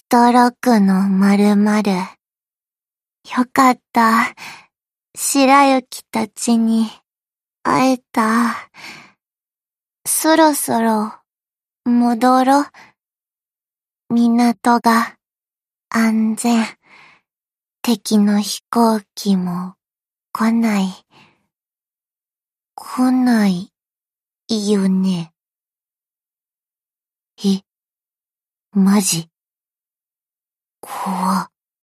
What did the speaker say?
驚くの〇〇。よかった。白雪たちに会えた。そろそろ戻ろ。港が安全。敵の飛行機も来ない。来ないよね。マジ怖っ。